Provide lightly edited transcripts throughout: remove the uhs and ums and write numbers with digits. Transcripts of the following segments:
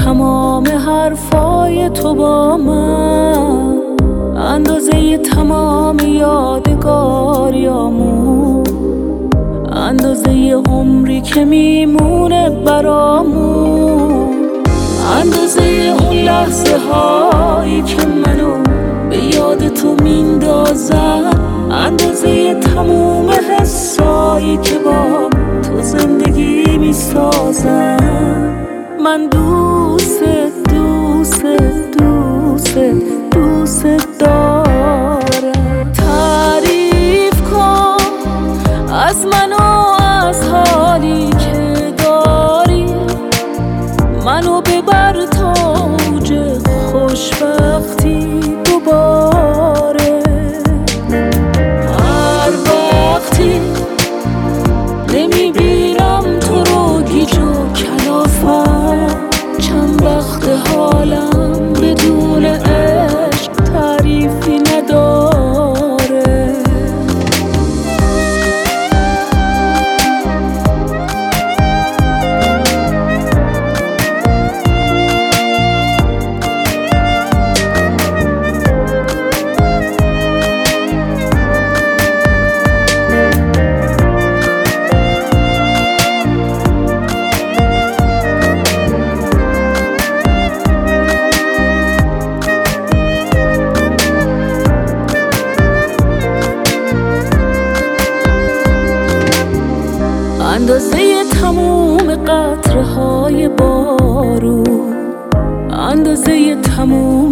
تمام حرفای تو با من، اندازه تمام یادگاریامون، اندازه عمری که میمونه برامون، اندازه اون لحظه هایی که منو به یاد تو میندازن، اندازه تموم حسایی که با تو زندگی میسازن. من دوست دارم. تعریف کن از من و از حالی که داری، منو ببر تاج خوشبختی دوباره. هر وقتی نمیبینم تو رو گیج و کلافم، چند وقت حالم بدون عشق تعریفی نداره. اندازه تموم قطره های بارون، اندازه تموم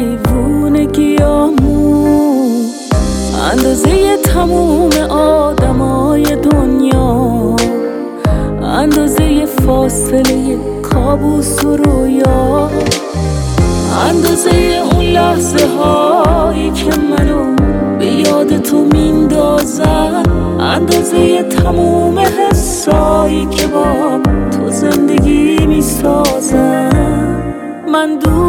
دیوونگیامون، اندازه تموم آدمای دنیا، اندازه فاصله کابوس و رویا، اندازه اون لحظه هایی که منو به یاد تو میندازن، اندازه تموم حسایی که با تو زندگی میسازن. من